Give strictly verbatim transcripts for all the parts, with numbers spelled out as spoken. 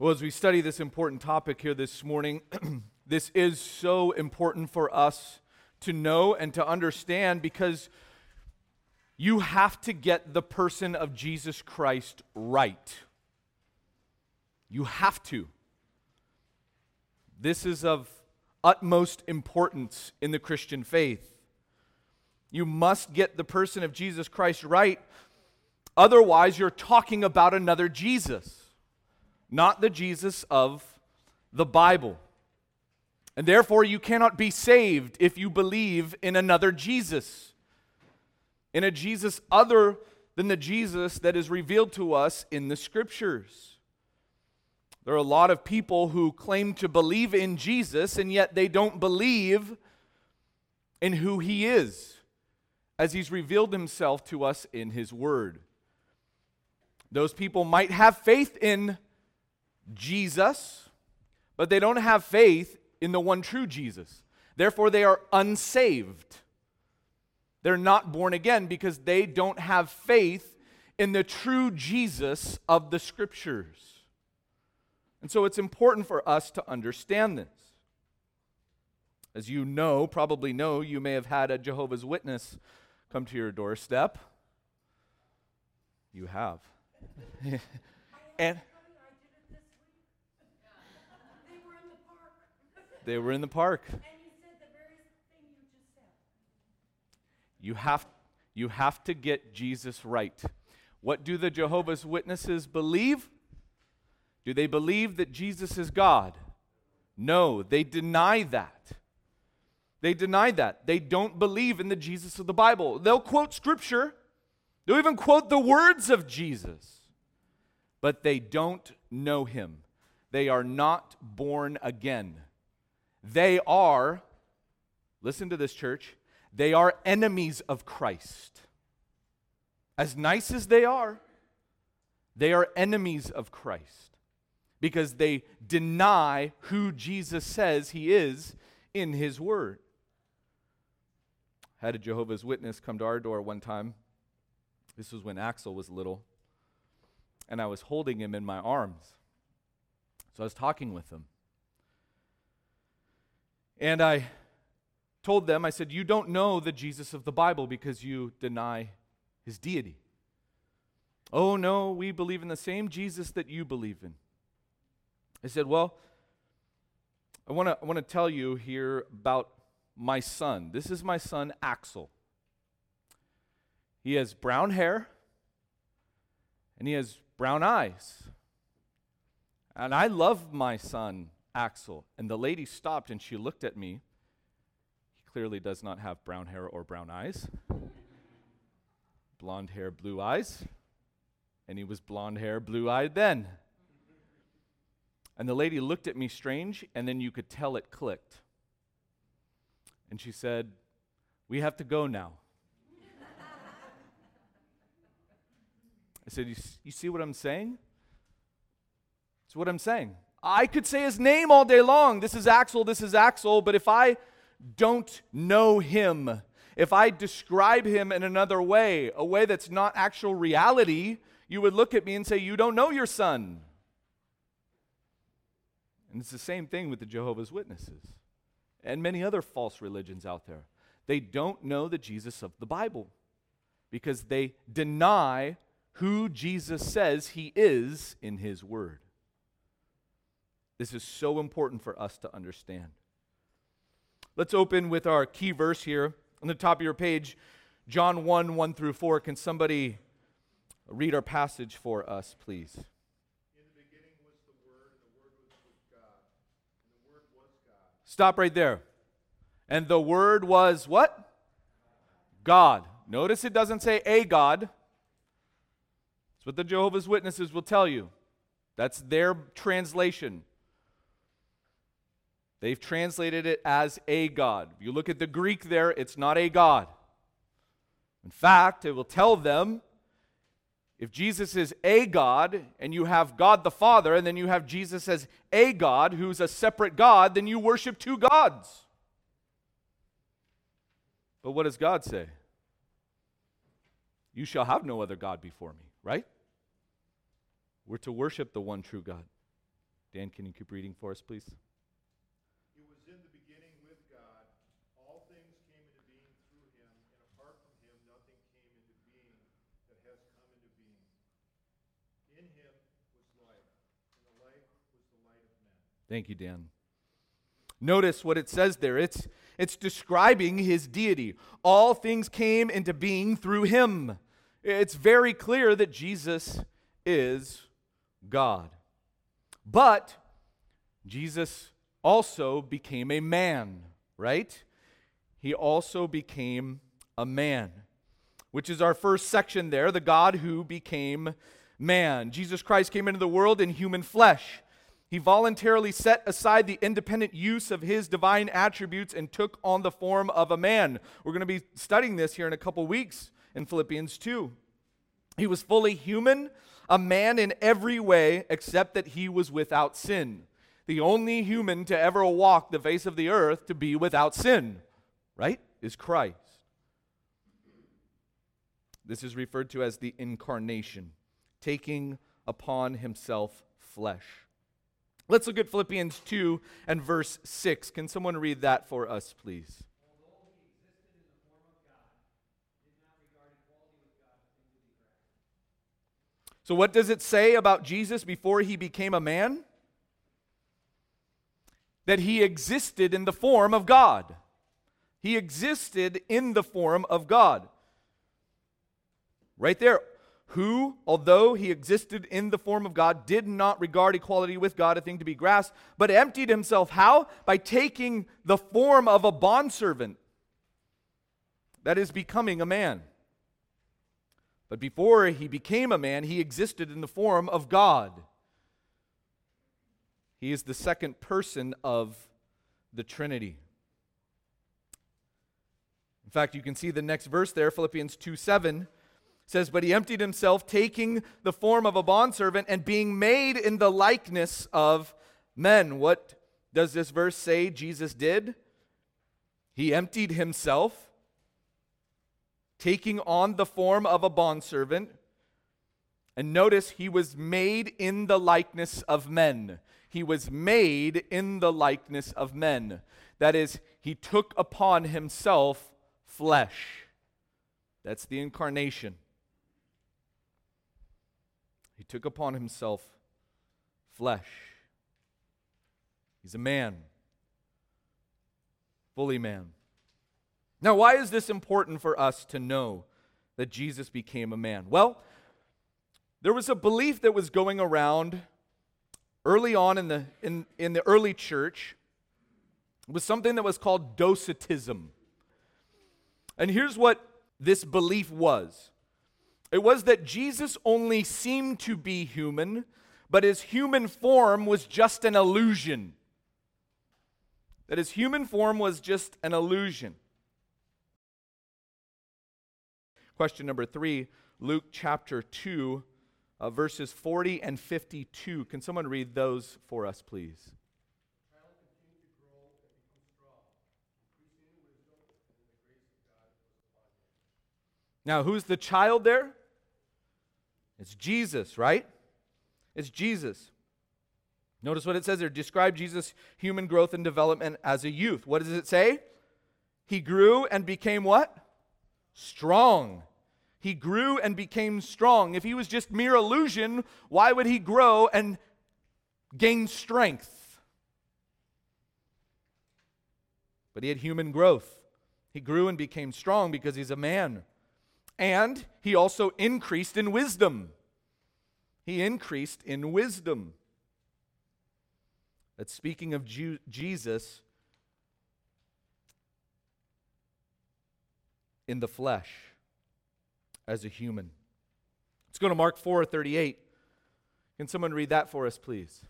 Well, as we study this important topic here this morning, this is so important for us to know and to understand because you have to get the person of Jesus Christ right. You have to. This is of utmost importance in the Christian faith. You must get the person of Jesus Christ right. Otherwise, you're talking about another Jesus, not the Jesus of the Bible. And therefore, you cannot be saved if you believe in another Jesus, in a Jesus other than the Jesus that is revealed to us in the Scriptures. There are a lot of people who claim to believe in Jesus, and yet they don't believe in who He is, as He's revealed Himself to us in His Word. Those people might have faith in Jesus, but they don't have faith in the one true Jesus. Therefore, they are unsaved. They're not born again because they don't have faith in the true Jesus of the Scriptures. And so it's important for us to understand this. As you know, probably know, you may have had a Jehovah's Witness come to your doorstep. You have. And they were in the park. And he said the very thing you just said. You have, you have to get Jesus right. What do the Jehovah's Witnesses believe? Do they believe that Jesus is God? No, they deny that. They deny that. They don't believe in the Jesus of the Bible. They'll quote Scripture. They'll even quote the words of Jesus. But they don't know Him. They are not born again. They are, listen to this, church, they are enemies of Christ. As nice as they are, they are enemies of Christ because they deny who Jesus says He is in His Word. I had a Jehovah's Witness come to our door one time. This was when Axel was little, and I was holding him in my arms. So I was talking with him. And I told them, I said, you don't know the Jesus of the Bible because you deny His deity. Oh, no, we believe in the same Jesus that you believe in. I said, well, I want to I want to tell you here about my son. This is my son, Axel. He has brown hair, and he has brown eyes. And I love my son, Axel. And the lady stopped and she looked at me. He clearly does not have brown hair or brown eyes. Blonde hair, blue eyes. And he was blonde hair, blue-eyed then. And the lady looked at me strange, and then you could tell it clicked. And she said, we have to go now. I said, you, you see what I'm saying? It's what I'm saying. I could say his name all day long. This is Axel, this is Axel, but if I don't know him, if I describe him in another way, a way that's not actual reality, you would look at me and say, you don't know your son. And it's the same thing with the Jehovah's Witnesses and many other false religions out there. They don't know the Jesus of the Bible because they deny who Jesus says He is in His Word. This is so important for us to understand. Let's open with our key verse here on the top of your page, John one, one through four. Can somebody read our passage for us, please? In the beginning was the Word, and the Word was with God, and the Word was God. Stop right there. And the Word was what? God. Notice it doesn't say a God. That's what the Jehovah's Witnesses will tell you. That's their translation. They've translated it as a God. If you look at the Greek there, it's not a God. In fact, it will tell them if Jesus is a God and you have God the Father and then you have Jesus as a God who's a separate God, then you worship two gods. But what does God say? You shall have no other God before me, right? We're to worship the one true God. Dan, can you keep reading for us, please? He was in the beginning with God. All things came into being through him, and apart from him nothing came into being that has come into being. In him was life, and the life was the light of men. Thank you, Dan. Notice what it says there. It's, it's describing his deity. All things came into being through him. It's very clear that Jesus is God. But Jesus also became a man, right? He also became a man, which is our first section there, the God who became man. Jesus Christ came into the world in human flesh. He voluntarily set aside the independent use of his divine attributes and took on the form of a man. We're going to be studying this here in a couple weeks in Philippians two. He was fully human, a man in every way except that he was without sin. The only human to ever walk the face of the earth to be without sin, right, is Christ. This is referred to as the incarnation, taking upon himself flesh. Let's look at Philippians two and verse six. Can someone read that for us, please? Although he existed in the form of God, he did not regard equality with God a thing to be grasped. So what does it say about Jesus before he became a man? That he existed in the form of God. He existed in the form of God. Right there. Who, although he existed in the form of God, did not regard equality with God a thing to be grasped, but emptied himself. How? By taking the form of a bondservant. That is becoming a man. But before he became a man, he existed in the form of God. He is the second person of the Trinity. In fact, you can see the next verse there, Philippians two seven. Says, but he emptied himself, taking the form of a bondservant and being made in the likeness of men. What does this verse say Jesus did? He emptied himself, taking on the form of a bondservant. And notice, he was made in the likeness of men. He was made in the likeness of men. That is, he took upon himself flesh. That's the incarnation. He took upon himself flesh. He's a man, fully man. Now, why is this important for us to know that Jesus became a man? Well, there was a belief that was going around early on in the, in, in the early church. It was something that was called Docetism. And here's what this belief was. It was that Jesus only seemed to be human, but his human form was just an illusion. That his human form was just an illusion. Question number three, Luke chapter two, uh, verses forty and fifty-two. Can someone read those for us, please? The child continued to grow and become strong, increasing in wisdom, and the grace of God was upon him. Now, who's the child there? It's Jesus, right? It's Jesus. Notice what it says there. Describe Jesus' human growth and development as a youth. What does it say? He grew and became what? Strong. He grew and became strong. If he was just mere illusion, why would he grow and gain strength? But he had human growth. He grew and became strong because he's a man. And he also increased in wisdom. He increased in wisdom. That's speaking of Ju- Jesus in the flesh as a human. Let's go to Mark four thirty-eight. Can someone read that for us, please?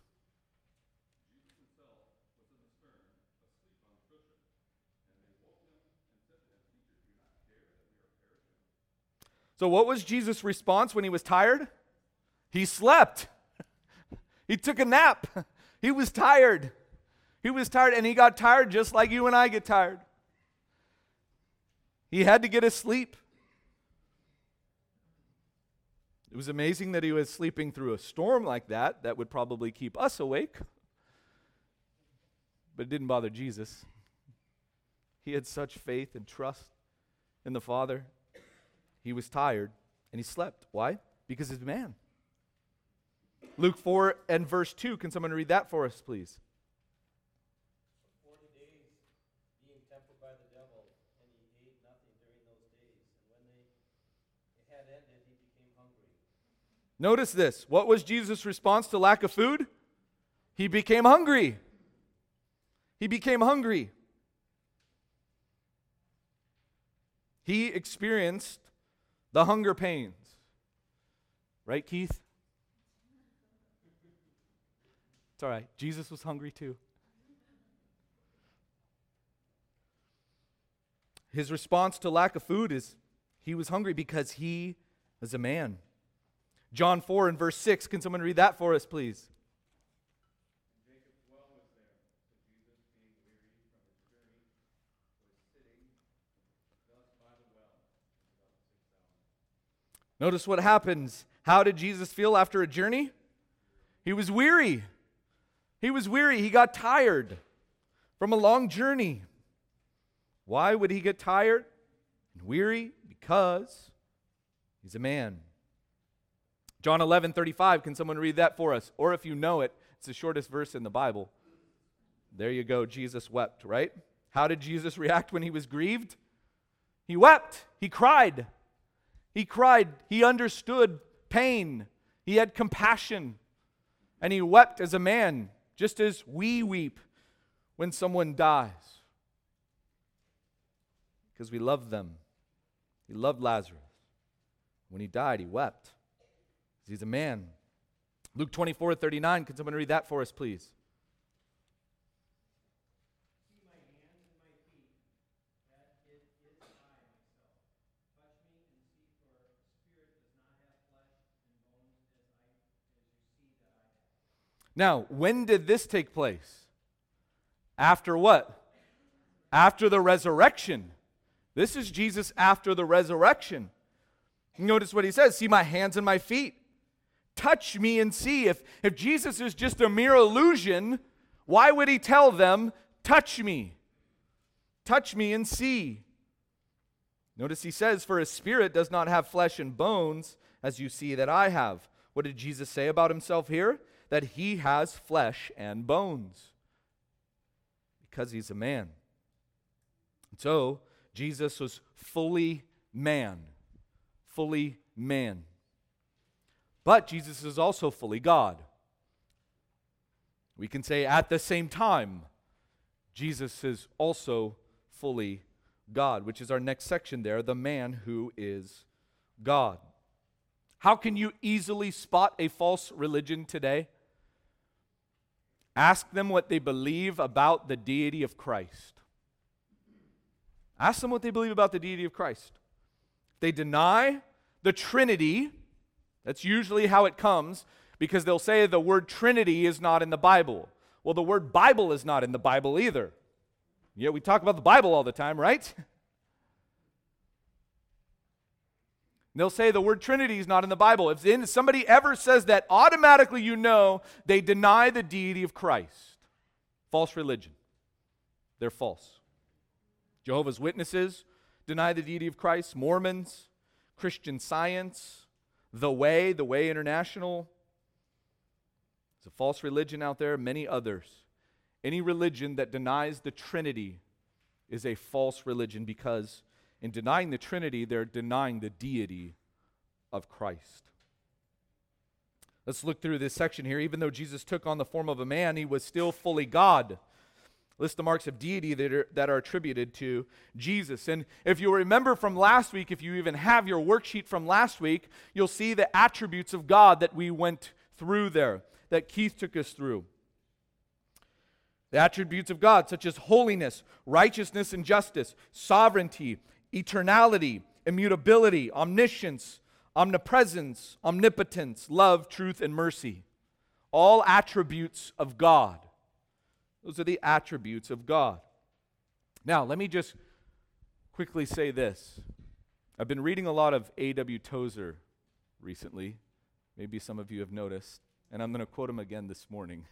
So what was Jesus' response when he was tired? He slept. He took a nap. He was tired. He was tired, and he got tired just like you and I get tired. He had to get his sleep. It was amazing that he was sleeping through a storm like that. That would probably keep us awake. But it didn't bother Jesus. He had such faith and trust in the Father. He was tired and he slept. Why? Because he's a man. Luke four and verse two. Can someone read that for us, please? Forty days being tempted by the devil, and he ate nothing during those days. And when they it had ended, he became hungry. Notice this. What was Jesus' response to lack of food? He became hungry. He became hungry. He experienced the hunger pains. Right, Keith? It's all right. Jesus was hungry too. His response to lack of food is he was hungry because he is a man. John four and verse six. Can someone read that for us, please? Jacob's well was there. So Jesus, being weary from his journey, was sitting thus by the well about six hours. Notice what happens. How did Jesus feel after a journey? He was weary. He was weary. He got tired from a long journey. Why would he get tired and weary? Because he's a man. John eleven thirty-five. Can someone read that for us? Or if you know it, it's the shortest verse in the Bible. There you go. Jesus wept, right? How did Jesus react when he was grieved? He wept. He cried. He cried. He understood pain. He had compassion. And he wept as a man, just as we weep when someone dies. Because we love them. He loved Lazarus. When he died, he wept. He's a man. Luke twenty-four thirty-nine. Can someone read that for us, please? See my hands and my feet, that it is I myself. Touch me and see, for a spirit does not have flesh and bones as I as you see that I have. Now, when did this take place? After what? After the resurrection. This is Jesus after the resurrection. Notice what he says. See my hands and my feet. Touch me and see. If, if Jesus is just a mere illusion, why would he tell them, touch me? Touch me and see. Notice he says, for a spirit does not have flesh and bones, as you see that I have. What did Jesus say about himself here? That he has flesh and bones. Because he's a man. And so, Jesus was fully man. Fully man. But Jesus is also fully God. We can say at the same time, Jesus is also fully God, which is our next section there, the man who is God. How can you easily spot a false religion today? Ask them what they believe about the deity of Christ. Ask them what they believe about the deity of Christ. They deny the Trinity. That's usually how it comes, because they'll say the word Trinity is not in the Bible. Well, the word Bible is not in the Bible either. Yeah, we talk about the Bible all the time, right? They'll say the word Trinity is not in the Bible. If somebody ever says that, automatically you know they deny the deity of Christ. False religion. They're false. Jehovah's Witnesses deny the deity of Christ. Mormons, Christian Science, The Way, The Way International. There's a false religion out there, many others. Any religion that denies the Trinity is a false religion, because in denying the Trinity, they're denying the deity of Christ. Let's look through this section here. Even though Jesus took on the form of a man, he was still fully God. List the marks of deity that are, that are attributed to Jesus. And if you remember from last week, if you even have your worksheet from last week, you'll see the attributes of God that we went through there, that Keith took us through. The attributes of God, such as holiness, righteousness and justice, sovereignty, eternality, immutability, omniscience, omnipresence, omnipotence, love, truth, and mercy. All attributes of God. Those are the attributes of God. Now, let me just quickly say this. I've been reading a lot of A W Tozer recently. Maybe some of you have noticed. And I'm going to quote him again this morning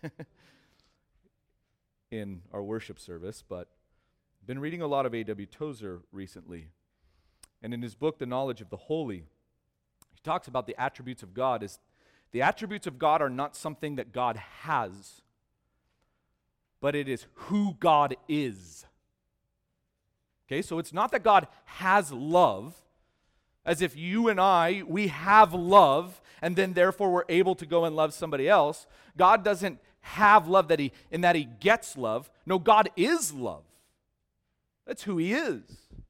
in our worship service. But I've been reading a lot of A W Tozer recently. And in his book, The Knowledge of the Holy, he talks about the attributes of God. Is the attributes of God are not something that God has, but it is who God is. Okay, so it's not that God has love, as if you and I, we have love, and then therefore we're able to go and love somebody else. God doesn't have love that he, in that he gets love. No, God is love. That's who he is.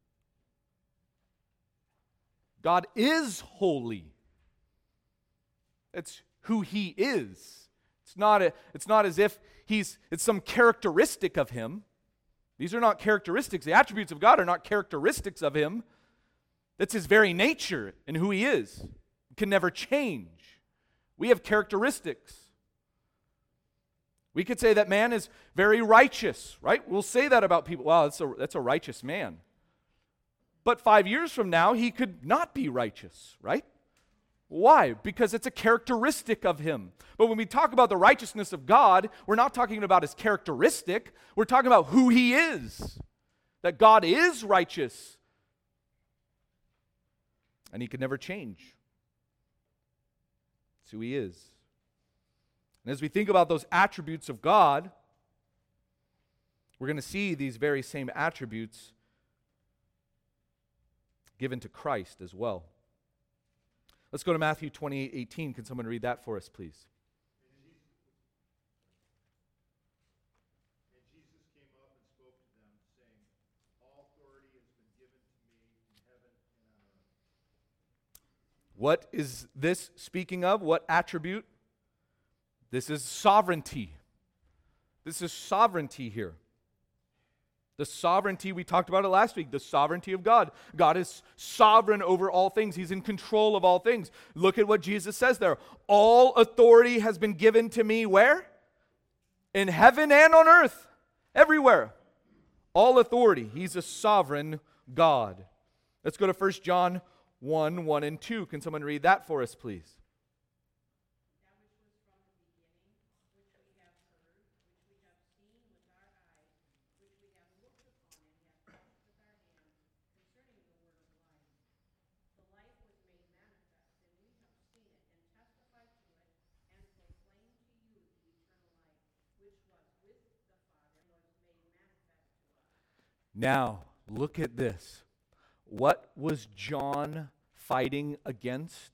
God is holy. That's who he is. It's not, a, it's not as if he's, it's some characteristic of him. These are not characteristics. The attributes of God are not characteristics of him. That's his very nature and who he is. It can never change. We have characteristics. We could say that man is very righteous, right? We'll say that about people. Wow, that's a, that's a righteous man. But five years from now, he could not be righteous, right? Why? Because it's a characteristic of him. But when we talk about the righteousness of God, we're not talking about his characteristic. We're talking about who he is. That God is righteous. And he can never change. That's who he is. And as we think about those attributes of God, we're going to see these very same attributes given to Christ as well. Let's go to Matthew twenty-eight eighteen. Can someone read that for us, please? And Jesus came up and spoke to them, saying, all authority has been given to me in heaven and on earth. What is this speaking of? What attribute? This is sovereignty. This is sovereignty here. The sovereignty, we talked about it last week, the sovereignty of God. God is sovereign over all things. He's in control of all things. Look at what Jesus says there. All authority has been given to me where? In heaven and on earth. Everywhere. All authority. He's a sovereign God. Let's go to First John one, one and two. Can someone read that for us, please? Now, look at this. What was John fighting against?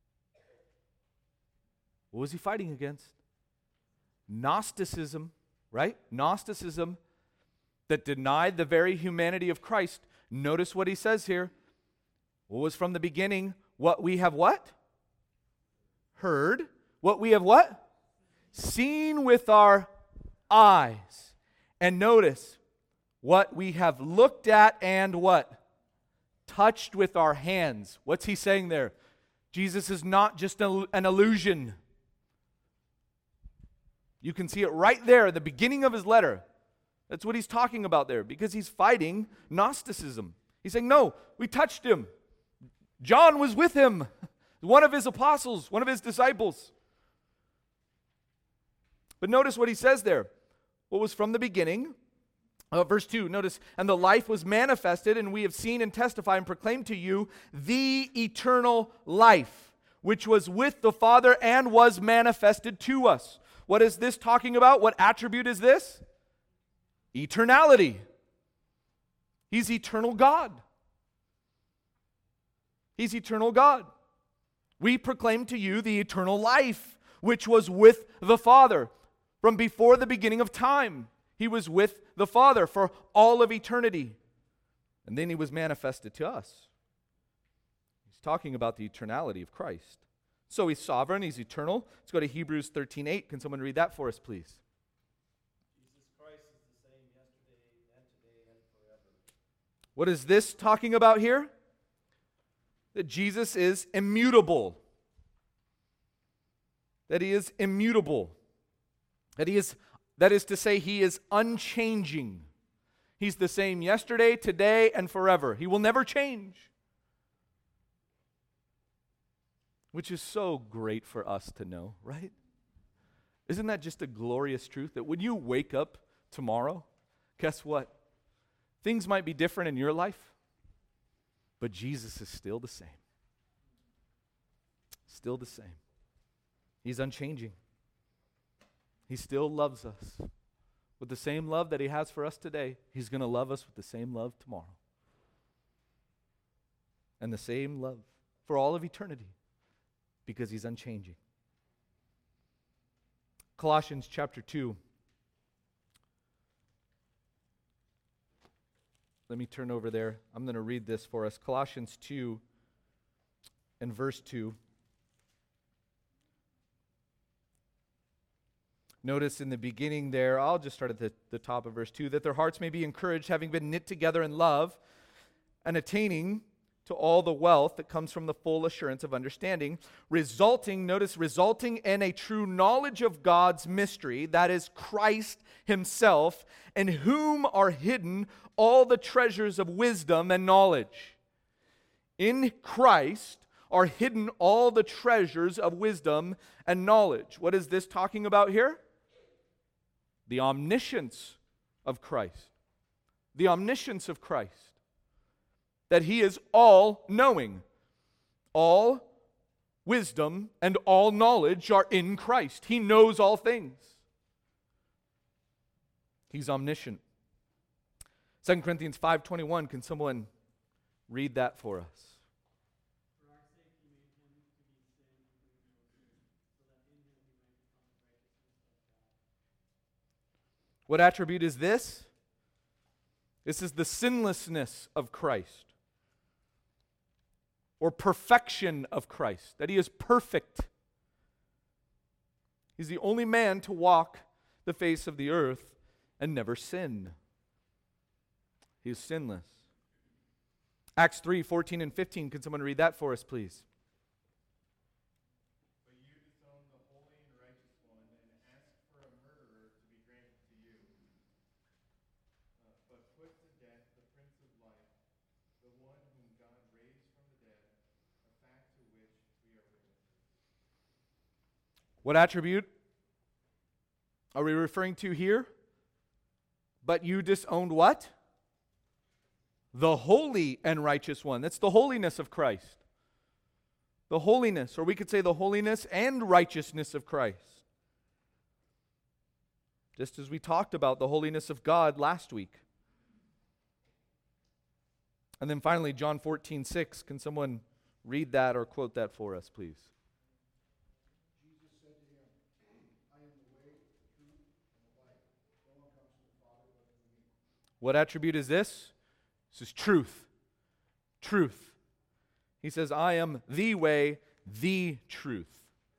What was he fighting against? Gnosticism, right? Gnosticism that denied the very humanity of Christ. Notice what he says here. What was from the beginning? What we have what? Heard. What we have what? Seen with our eyes. And notice, what we have looked at and what? Touched with our hands. What's he saying there? Jesus is not just an illusion. You can see it right there at the beginning of his letter. That's what he's talking about there, because he's fighting Gnosticism. He's saying, no, we touched him. John was with him, one of his apostles, one of his disciples. But notice what he says there. What was from the beginning? Uh, verse two, notice, and the life was manifested, and we have seen and testified and proclaimed to you the eternal life, which was with the Father and was manifested to us. What is this talking about? What attribute is this? Eternality. He's eternal God. He's eternal God. We proclaim to you the eternal life, which was with the Father from before the beginning of time. He was with the Father for all of eternity. And then he was manifested to us. He's talking about the eternality of Christ. So he's sovereign, he's eternal. Let's go to Hebrews thirteen eight. Can someone read that for us, please? Jesus Christ is the same yesterday and today and forever. What is this talking about here? That Jesus is immutable. That he is immutable. That he is That is to say, he is unchanging. He's the same yesterday, today, and forever. He will never change. which is so great for us to know, right? Isn't that just a glorious truth that when you wake up tomorrow, guess what? Things might be different in your life, but Jesus is still the same. Still the same. He's unchanging. He still loves us. With the same love that he has for us today, he's going to love us with the same love tomorrow. And the same love for all of eternity, because he's unchanging. Colossians chapter two. Let me turn over there. I'm going to read this for us. Colossians two and verse two. Notice in the beginning there, I'll just start at the, the top of verse two, that their hearts may be encouraged, having been knit together in love, and attaining to all the wealth that comes from the full assurance of understanding, resulting, notice, resulting in a true knowledge of God's mystery, that is Christ himself, in whom are hidden all the treasures of wisdom and knowledge. In Christ are hidden all the treasures of wisdom and knowledge. What is this talking about here? The omniscience of Christ. The omniscience of Christ. That he is all-knowing. All wisdom and all knowledge are in Christ. He knows all things. He's omniscient. Second Corinthians five twenty-one, can someone read that for us? For our sake he made him to be sin who knew no sin, so that in him we might become the righteousness of God. What attribute is this? This is the sinlessness of Christ, or perfection of Christ, that he is perfect. He's the only man to walk the face of the earth and never sin. He is sinless. Acts three, fourteen and fifteen, can someone read that for us, please? But you disown the holy and righteous one, and ask for a murderer to be granted to you. Uh, but put to death the Prince of Life, the one whom God raised from the dead, a fact to which we are witnesses. What attribute are we referring to here? But you disowned what? The holy and righteous one. That's the holiness of Christ. The holiness, or we could say the holiness and righteousness of Christ. Just as we talked about the holiness of God last week. And then finally, John fourteen six. Can someone read that or quote that for us, please? Jesus said to him, I am the way, the truth, and the life. No one comes to the Father but through me. What attribute is this? This is truth. Truth. He says, I am the way, the truth.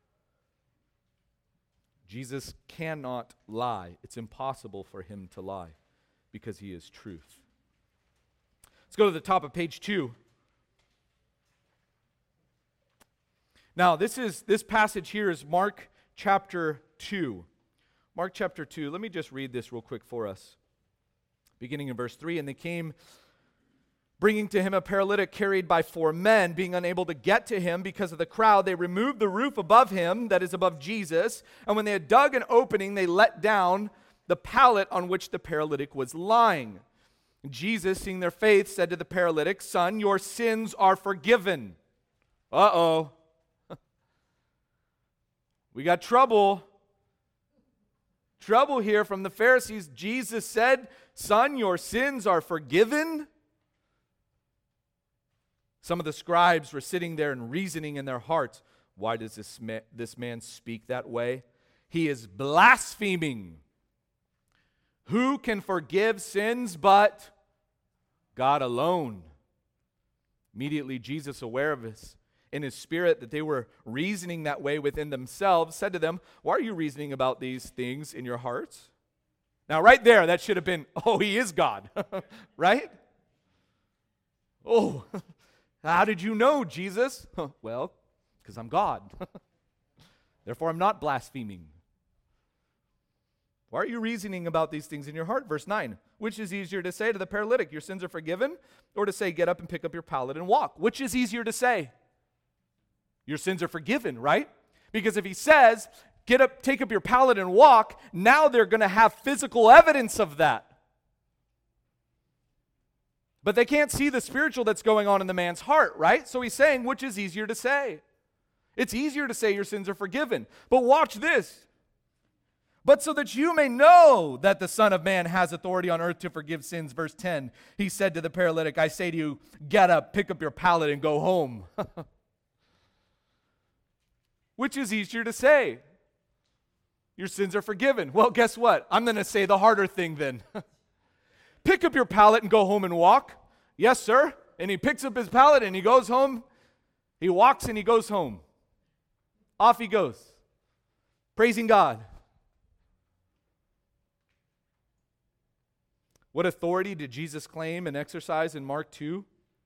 Jesus cannot lie. It's impossible for him to lie because he is truth. Let's go to the top of page two. Now, this is this passage here is Mark chapter two. Mark chapter two. Let me just read this real quick for us. Beginning in verse three, and they came bringing to him a paralytic carried by four men. Being unable to get to him because of the crowd, they removed the roof above him, that is above Jesus, and when they had dug an opening, they let down the pallet on which the paralytic was lying. And Jesus, seeing their faith, said to the paralytic, Son, your sins are forgiven. Uh-oh. We got trouble. Trouble here from the Pharisees. Jesus said, Son, your sins are forgiven. Some of the scribes were sitting there and reasoning in their hearts, why does this man, this man speak that way? He is blaspheming. Who can forgive sins but God alone? Immediately Jesus, aware of this in his spirit that they were reasoning that way within themselves, said to them, why are you reasoning about these things in your hearts? Now right there, that should have been, oh, he is God, right? Oh, how did you know, Jesus? Well, because I'm God. Therefore, I'm not blaspheming. Why are you reasoning about these things in your heart? Verse nine, which is easier to say to the paralytic, your sins are forgiven, or to say, get up and pick up your pallet and walk? Which is easier to say? your sins are forgiven, right? Because if he says, get up, take up your pallet and walk, now they're going to have physical evidence of that. But they can't see the spiritual that's going on in the man's heart, right? So he's saying, which is easier to say? It's easier to say your sins are forgiven. But watch this. But so that you may know that the Son of Man has authority on earth to forgive sins, verse ten, he said to the paralytic, I say to you, get up, pick up your pallet, and go home. Which is easier to say? Your sins are forgiven. Well, guess what? I'm going to say the harder thing then. Pick up your pallet and go home and walk. Yes, sir. And he picks up his pallet and he goes home. He walks and he goes home. Off he goes, praising God. What authority did Jesus claim and exercise in Mark two?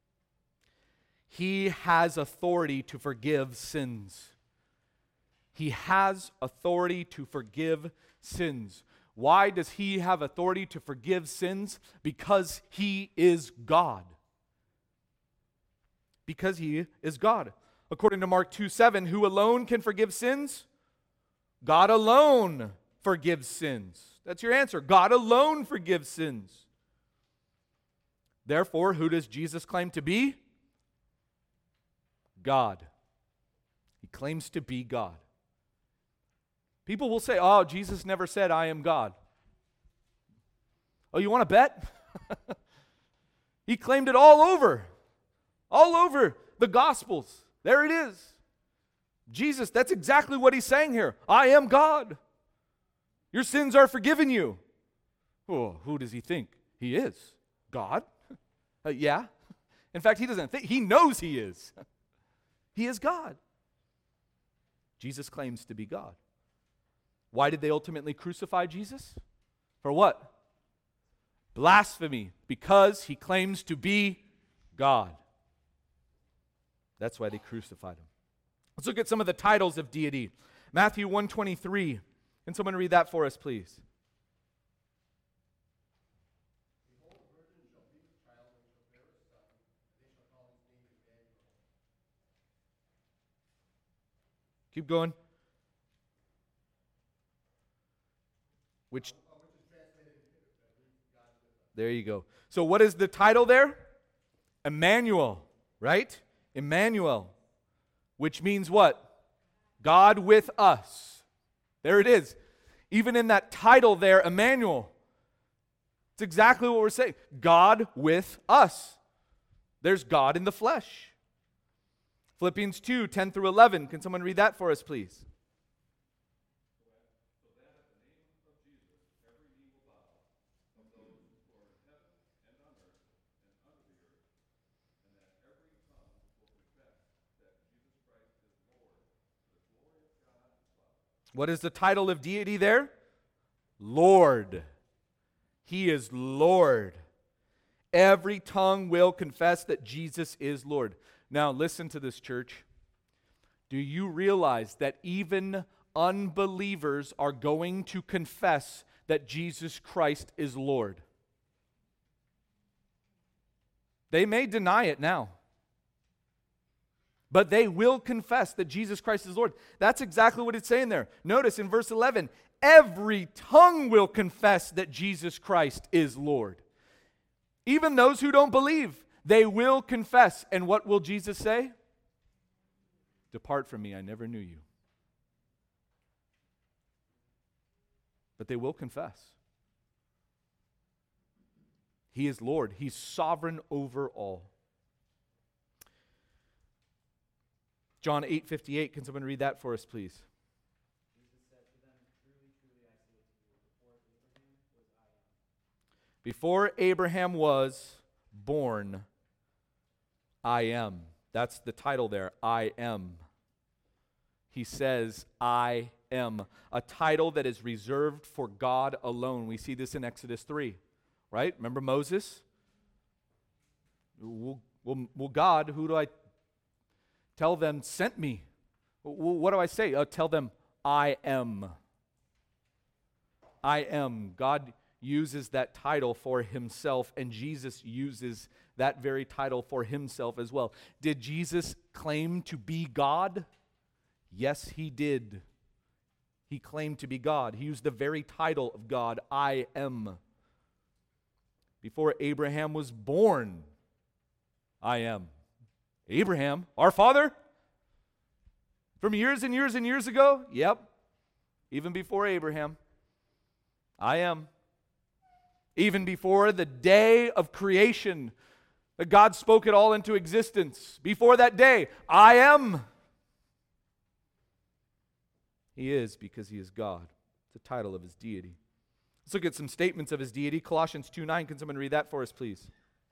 He has authority to forgive sins. He has authority to forgive sins. Why does he have authority to forgive sins? Because he is God. Because he is God. According to Mark two seven, who alone can forgive sins? God alone forgives sins. That's your answer. God alone forgives sins. Therefore, who does Jesus claim to be? God. He claims to be God. People will say, oh, Jesus never said, I am God. Oh, you want to bet? He claimed it all over. All over the Gospels. There it is. Jesus, that's exactly what he's saying here. I am God. Your sins are forgiven you. Oh, who does he think he is? God? Uh, yeah. In fact, he doesn't think, he knows he is. He is God. Jesus claims to be God. Why did they ultimately crucify Jesus? For what? Blasphemy, because he claims to be God. That's why they crucified him. Let's look at some of the titles of deity. Matthew one twenty-three. Can someone read that for us, please? Keep going. Which, there you go. So what is the title there? Emmanuel, right? Emmanuel, which means what? God with us. There it is. Even in that title there, Emmanuel, it's exactly what we're saying. God with us. There's God in the flesh. Philippians two, ten through eleven. Can someone read that for us, please? What is the title of deity there? Lord. He is Lord. Every tongue will confess that Jesus is Lord. Now listen to this, church. Do you realize that even unbelievers are going to confess that Jesus Christ is Lord? They may deny it now, but they will confess that Jesus Christ is Lord. That's exactly what it's saying there. Notice in verse eleven, every tongue will confess that Jesus Christ is Lord. Even those who don't believe, they will confess. And what will Jesus say? Depart from me, I never knew you. But they will confess. He is Lord. He's sovereign over all. John eight fifty-eight, can someone read that for us, please? Jesus said to them, truly, truly, I say to you, before Abraham was born, I am. That's the title there, I am. He says, I am. A title that is reserved for God alone. We see this in Exodus three, right? Remember Moses? Well, well, well God, who do I tell them sent me? Well, what do I say? Uh, tell them, I am. I am. God uses that title for himself, and Jesus uses that very title for himself as well. Did Jesus claim to be God? Yes, he did. He claimed to be God. He used the very title of God, I am. Before Abraham was born, I am. Abraham, our father? From years and years and years ago? Yep. Even before Abraham, I am. Even before the day of creation, that God spoke it all into existence. Before that day, I am. He is because he is God. It's the title of his deity. Let's look at some statements of his deity. Colossians two nine, can someone read that for us, please?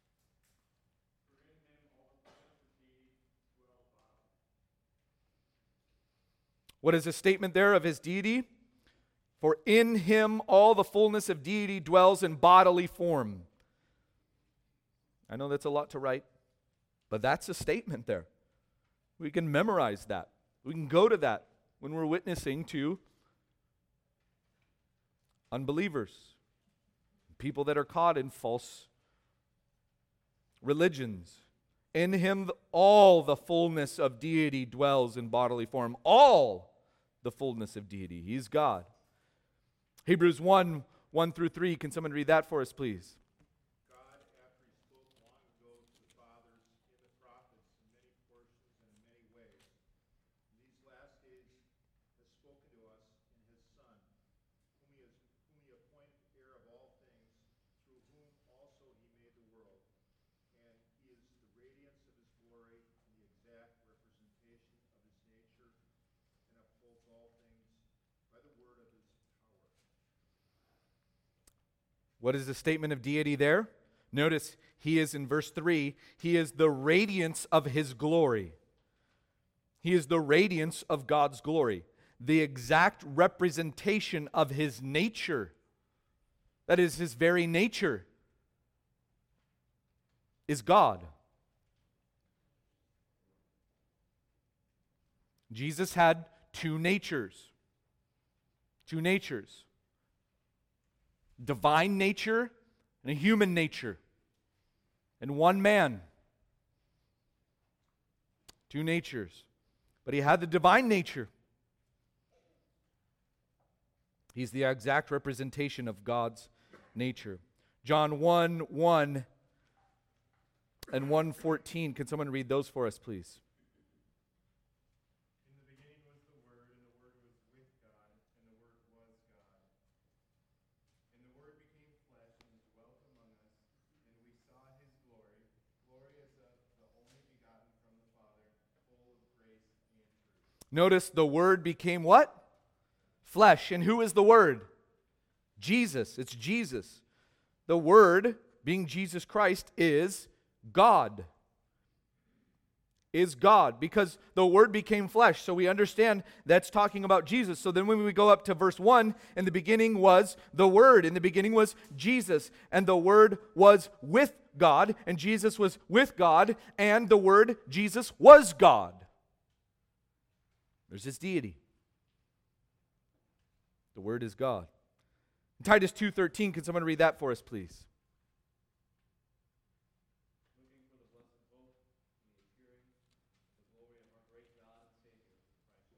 What is a statement there of his deity? For in him all the fullness of deity dwells in bodily form. I know that's a lot to write, but that's a statement there. We can memorize that. We can go to that when we're witnessing to unbelievers, people that are caught in false religions. In him all the fullness of deity dwells in bodily form. All the fullness of deity. He's God. Hebrews one, one through three. Can someone read that for us, please? God, after he spoke long ago to the fathers in the prophets in many portions and in many ways, in these last days has spoken to us in his Son, whom he, has, whom he appointed heir of all things, through whom also he made the world. And he is the radiance of his glory and the exact representation of his nature, and upholds all things by the word of his power. What is the statement of deity there? Notice he is in verse three, he is the radiance of his glory. He is the radiance of God's glory, the exact representation of his nature. That is, his very nature is God. Jesus had two natures. Two natures. Divine nature and a human nature. And one man. Two natures. But he had the divine nature. He's the exact representation of God's nature. John one, one and one fourteen. Can someone read those for us, please? In the beginning was the Word, and the Word was with God, and the Word was God. And the Word became flesh and dwelt among us, and we saw his glory, glory as of the only begotten from the Father, full of grace and truth. Notice the Word became what? Flesh. And who is the Word? Jesus. It's Jesus. The Word, being Jesus Christ, is God. Is God. Because the Word became flesh. So we understand that's talking about Jesus. So then when we go up to verse one, in the beginning was the Word. In the beginning was Jesus. And the Word was with God. And Jesus was with God. And the Word, Jesus, was God. There's his deity. The Word is God. In Titus two thirteen, can someone read that for us, please? Looking for the blessed hope and the appearing of the glory of our great God and Savior, Christ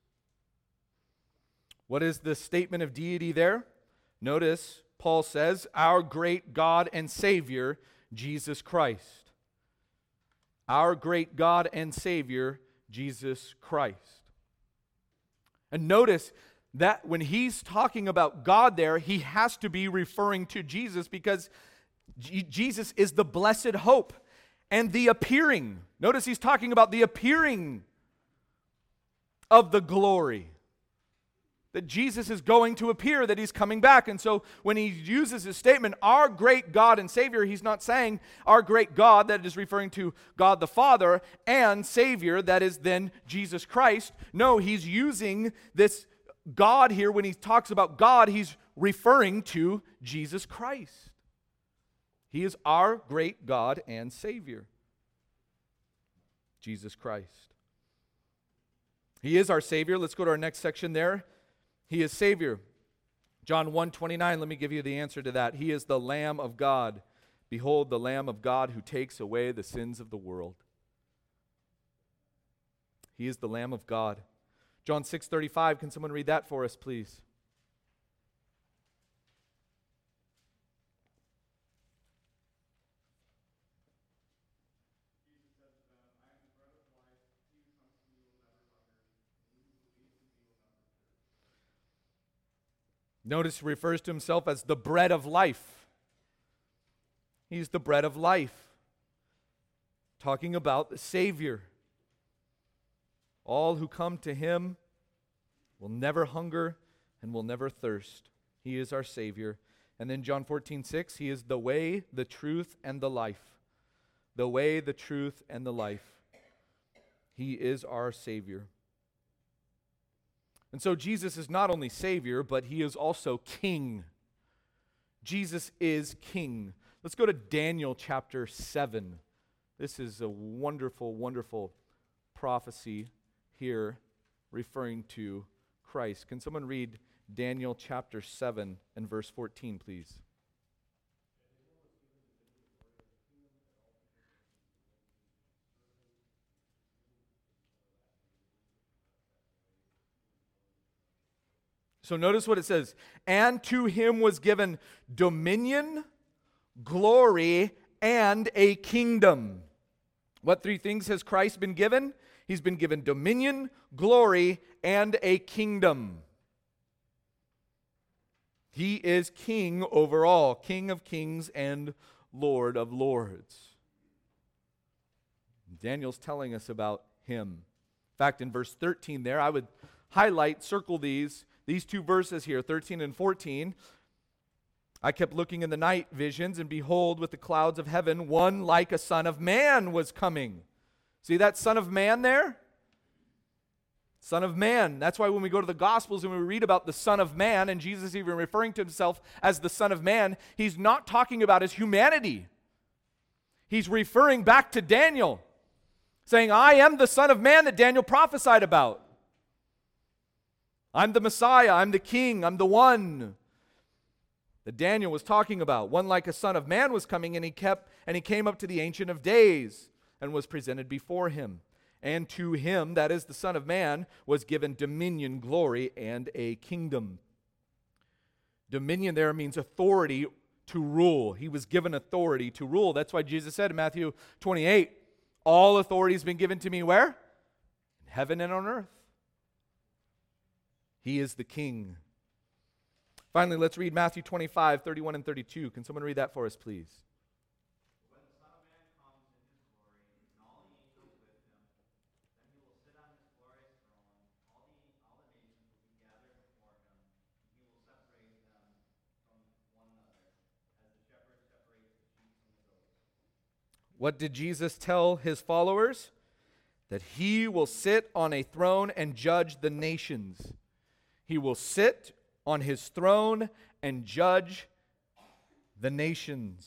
Jesus. What is the statement of deity there? Notice, Paul says, our great God and Savior, Jesus Christ. Our great God and Savior, Jesus Christ. And notice that when he's talking about God there, he has to be referring to Jesus because G- Jesus is the blessed hope and the appearing. Notice he's talking about the appearing of the glory. That Jesus is going to appear, that he's coming back. And so when he uses his statement, our great God and Savior, he's not saying our great God, that is referring to God the Father, and Savior, that is then Jesus Christ. No, he's using this God here. When he talks about God, he's referring to Jesus Christ. He is our great God and Savior. Jesus Christ. He is our Savior. Let's go to our next section there. He is Savior. John one twenty-nine, let me give you the answer to that. He is the Lamb of God. Behold, the Lamb of God who takes away the sins of the world. He is the Lamb of God. John six thirty-five, can someone read that for us, please? Notice he refers to himself as the bread of life. He's the bread of life. Talking about the Savior. All who come to him will never hunger and will never thirst. He is our Savior. And then John fourteen six, he is the way, the truth, and the life. The way, the truth, and the life. He is our Savior. And so Jesus is not only Savior, but he is also King. Jesus is King. Let's go to Daniel chapter seven. This is a wonderful, wonderful prophecy here referring to Christ. Can someone read Daniel chapter seven and verse fourteen, please? So notice what it says. And to him was given dominion, glory, and a kingdom. What three things has Christ been given? He's been given dominion, glory, and a kingdom. He is king over all, King of kings and Lord of lords. Daniel's telling us about him. In fact, in verse thirteen there, I would highlight, circle these, these two verses here, thirteen and fourteen. I kept looking in the night visions, and behold, with the clouds of heaven, one like a son of man was coming. See that son of man there? Son of man. That's why when we go to the Gospels and we read about the Son of Man, and Jesus even referring to himself as the Son of Man, he's not talking about his humanity. He's referring back to Daniel, saying, I am the Son of Man that Daniel prophesied about. I'm the Messiah, I'm the King, I'm the one that Daniel was talking about. One like a son of man was coming, and he kept and he came up to the Ancient of Days and was presented before him. And to him, that is the Son of Man, was given dominion, glory, and a kingdom. Dominion there means authority to rule. He was given authority to rule. That's why Jesus said in Matthew twenty-eight, all authority has been given to me where? In heaven and on earth. He is the King. Finally, let's read Matthew twenty-five, thirty-one and thirty-two. Can someone read that for us, please? When the Son of Man comes in his glory, and all the angels with him, then he will sit on his glorious throne. All the, all the nations will be gathered before him, and he will separate them from one another, as the shepherd separates the sheep from the goats. What did Jesus tell his followers? That he will sit on a throne and judge the nations. He will sit on his throne and judge the nations.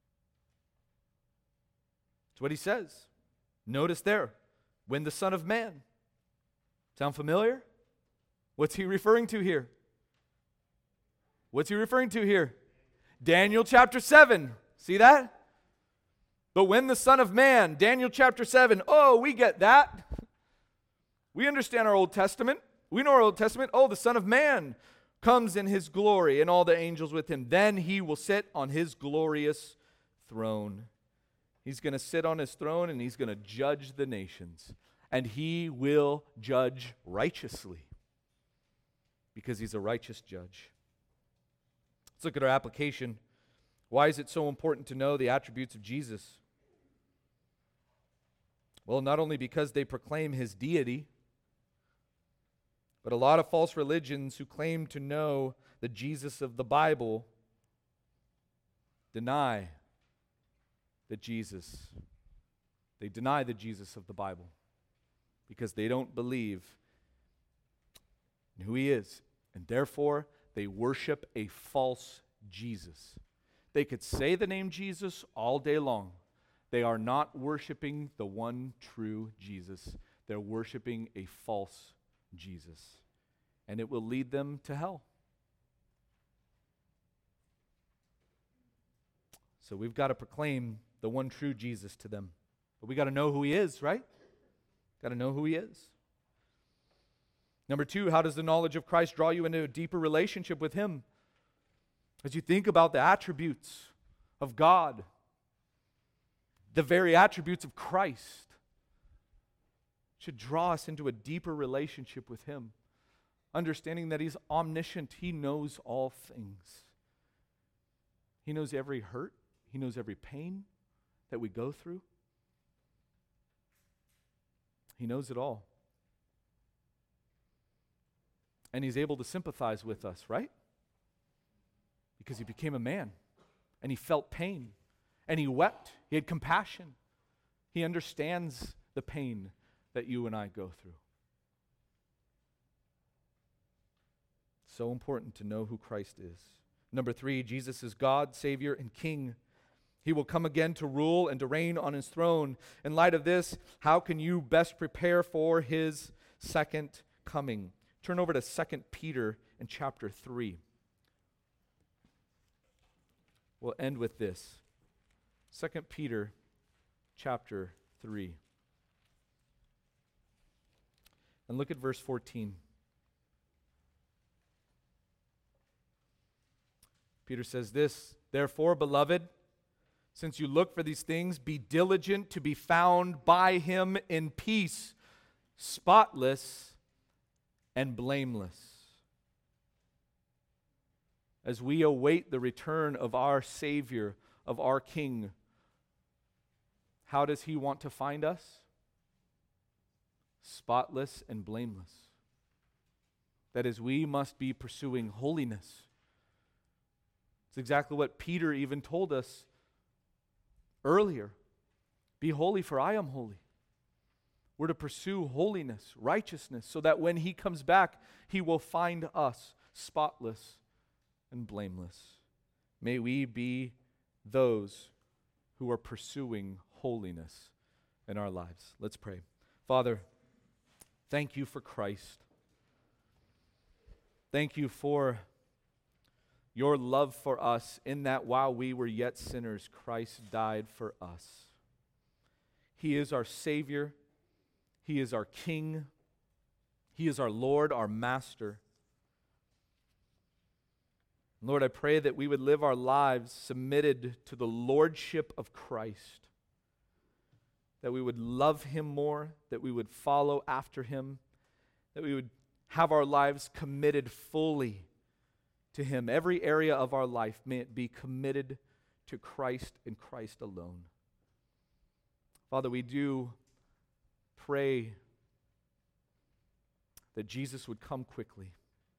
That's what he says. Notice there, when the Son of Man. Sound familiar? What's he referring to here? What's he referring to here? Daniel chapter seven. See that? But when the Son of Man, Daniel chapter seven, oh, we get that. We understand our Old Testament. We know our Old Testament. Oh, the Son of Man comes in his glory and all the angels with him. Then he will sit on his glorious throne. He's going to sit on his throne and he's going to judge the nations. And he will judge righteously because he's a righteous judge. Let's look at our application. Why is it so important to know the attributes of Jesus? Well, not only because they proclaim his deity, but a lot of false religions who claim to know the Jesus of the Bible deny the Jesus. They deny the Jesus of the Bible because they don't believe in who he is. And therefore, they worship a false Jesus. They could say the name Jesus all day long. They are not worshiping the one true Jesus. They're worshiping a false Jesus. And it will lead them to hell. So we've got to proclaim the one true Jesus to them. But we got to know who he is, right? Got to know who he is. Number two, how does the knowledge of Christ draw you into a deeper relationship with him? As you think about the attributes of God, the very attributes of Christ should draw us into a deeper relationship with him. Understanding that he's omniscient, he knows all things. He knows every hurt, he knows every pain that we go through. He knows it all. And he's able to sympathize with us, right? Because he became a man, and he felt pain, and he wept. He had compassion. He understands the pain that you and I go through. So important to know who Christ is. Number three, Jesus is God, Savior, and King. He will come again to rule and to reign on his throne. In light of this, how can you best prepare for his second coming? Turn over to Second Peter in chapter three. We'll end with this. Second Peter chapter three. And look at verse fourteen. Peter says this, therefore, beloved, since you look for these things, be diligent to be found by him in peace, spotless and blameless. As we await the return of our Savior, of our King, how does he want to find us? Spotless and blameless. That is, we must be pursuing holiness. It's exactly what Peter even told us earlier. Be holy, for I am holy. We're to pursue holiness, righteousness, so that when he comes back, he will find us spotless and blameless. May we be those who are pursuing holiness in our lives. Let's pray. Father, thank you for Christ. Thank you for your love for us, in that while we were yet sinners, Christ died for us. He is our Savior. He is our King. He is our Lord, our Master. Lord, I pray that we would live our lives submitted to the lordship of Christ, that we would love him more, that we would follow after him, that we would have our lives committed fully to him. Every area of our life, may it be committed to Christ and Christ alone. Father, we do pray that Jesus would come quickly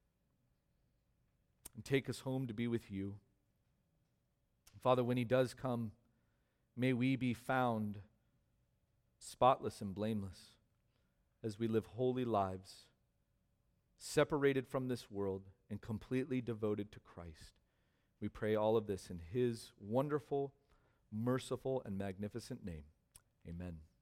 and take us home to be with you. Father, when he does come, may we be found spotless and blameless as we live holy lives, separated from this world and completely devoted to Christ. We pray all of this in his wonderful, merciful, and magnificent name. Amen.